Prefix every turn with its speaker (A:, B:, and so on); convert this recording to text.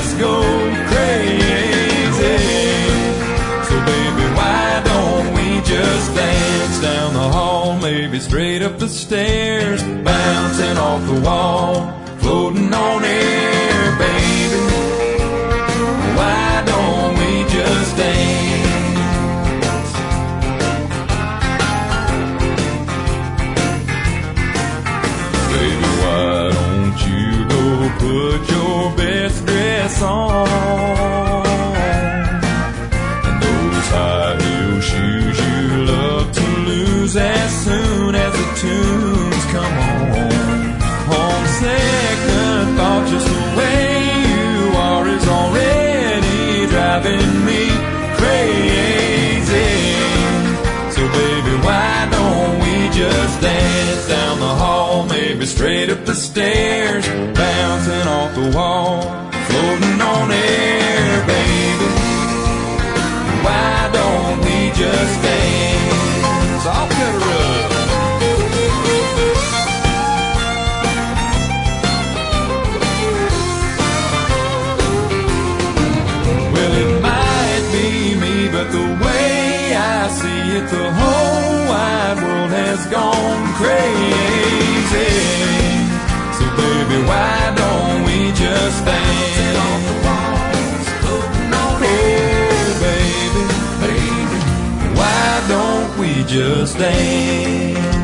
A: just go crazy. So baby, why don't we just dance down the hall, maybe straight up the stairs, bouncing off the wall, floating on air, baby. Why don't we just dance? Baby, why don't you go put your best dress on, and those high heel shoes you love to lose as soon as the tunes come on. On second thought, just the way you are is already driving me crazy. So baby, why don't we just dance down the hall, maybe straight up the stairs, bouncing off the wall, floating on air, baby. Why don't we just dance? I'll get her up. Well, it might be me, but the way I see it, the whole wide world has gone crazy. So baby, why don't we just dance? Why don't we just dance?